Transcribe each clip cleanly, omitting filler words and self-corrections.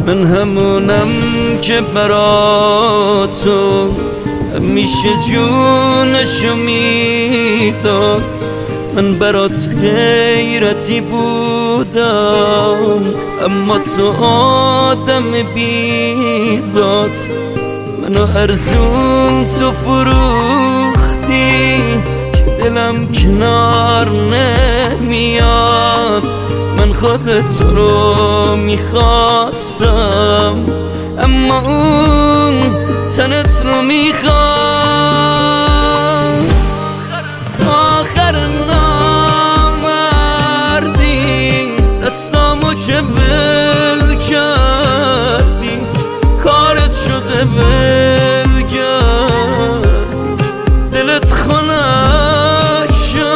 من همونم که برا تو همیشه جونشو میداد. من برات غیرتی بودم اما تو آدم بیزاد. منو ارزون تو فروختی که دلم کنار نمیاد. من خودت رو میخواستم اما اون تنت رو میخواد. تا آخر نامردی دستامو که بل کردی، کارت شده ول کردی، دلت خنک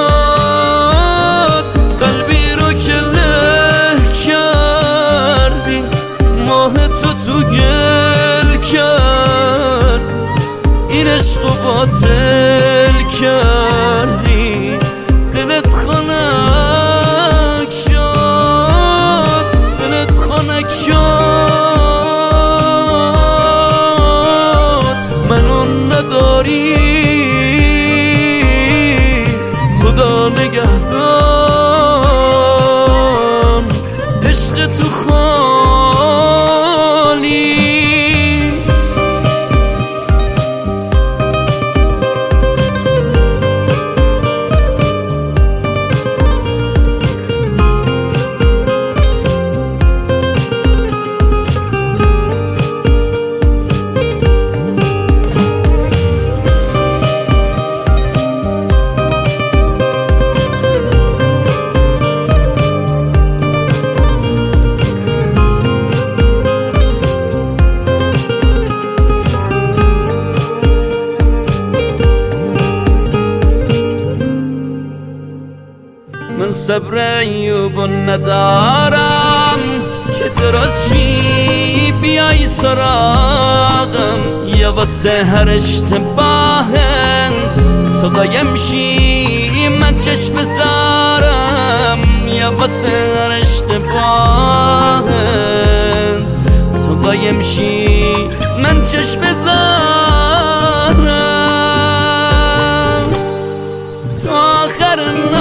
شد، قلبی رو که له کردی، ماه تو گل کرد، این عشقو باطل کردی، دلت خنک شد، دلت خنک شد. منو نداری خدا نگهدار، عشق تو خالی. من صبر ایوب ندارم که درست شی بیای سراغم، یا واسه هر اشتباهم تو قایم شی من چشم بذارم، یا واسه هر اشتباهم تو قایم شی من چشم بذارم. تا آخر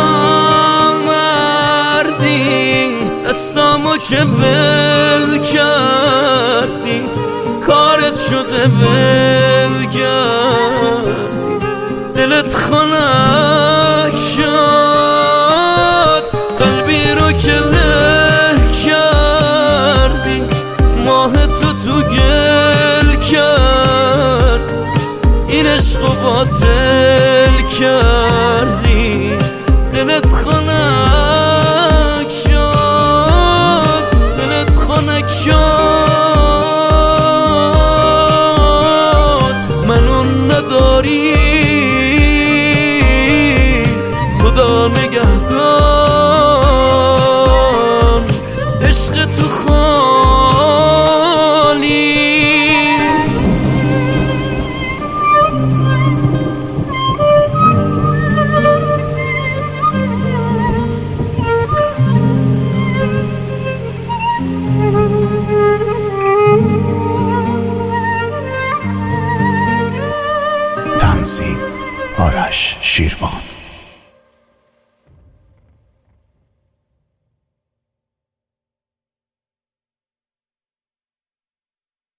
دستامو که ول کردی، کارت شده ول کردی، دلت خنک شد، قلبی رو که له کردی، ماه تو گل کرد، این عشقو باطل کردی، دلت خنک شد، خنک شد. منو نداری خدا نگهدار، عشق تو خالی. تنظیم آرش شیروان.